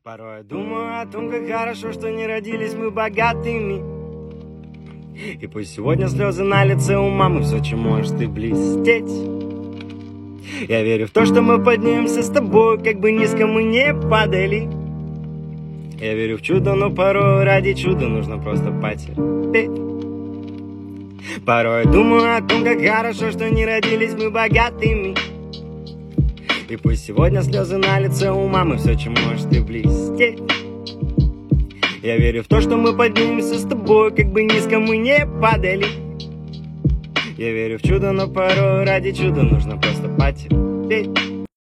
Порой я думаю о том, как хорошо, что не родились мы богатыми. И пусть сегодня слезы на лице у мамы, все, чем можешь ты блестеть. Я верю в то, что мы поднимемся с тобой, как бы низко мы не падали. Я верю в чудо, но порой ради чуда нужно просто потерпеть. Порой я думаю о том, как хорошо, что не родились мы богатыми. И пусть сегодня слезы на лице у мамы, все, чем можешь ты блестеть. Я верю в то, что мы поднимемся с тобой, как бы низко мы не падали. Я верю в чудо, но порой ради чуда нужно просто потерпеть.